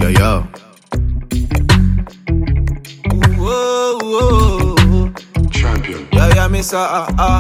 Yo. Whoa, whoa. Champion. Yeah, me say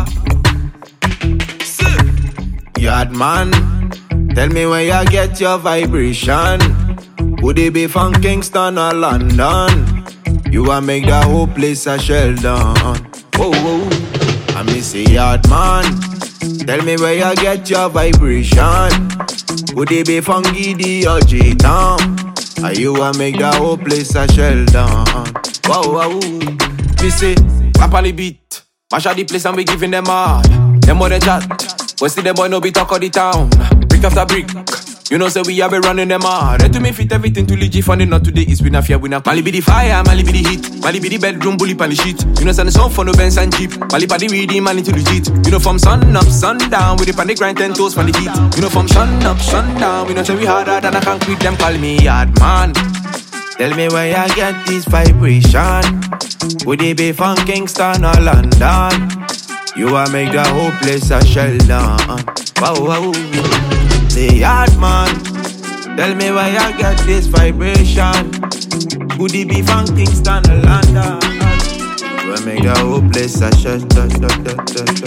Yard man, tell me where you get your vibration. Would it be from Kingston or London? You want make the whole place a shell down. Whoa, whoa. I me say yard man, tell me where you get your vibration. Would it be from Giddy or J-Town? Or you want make the whole place a shell down? Whoa, whoa. Me say, rap on the beat, mash out the place and we giving them hard. Them more than chat, but still them boy no be talk of the town. Brick after brick, you know say we have been running them hard. Ready to me fit everything to legit funny, not today it's been a fear we not. Mali be the fire, Mali be the heat, Mali be the bedroom bully pan the shit. You know send the song for no Benz and Jeep, Mali pa the reading man into legit. You know from sun up, sundown, with the pan the grind 10 toes from the heat. You know from sun up, sundown, we know say we harder than a concrete. Them call me yard man. Tell me where you get this vibration. Would it be from Kingston or London? You want make the whole place a shell down. Wow, wow. Say yard man, tell me where you get this vibration. Would it be from Kingston or London? You want make the whole place a shell down.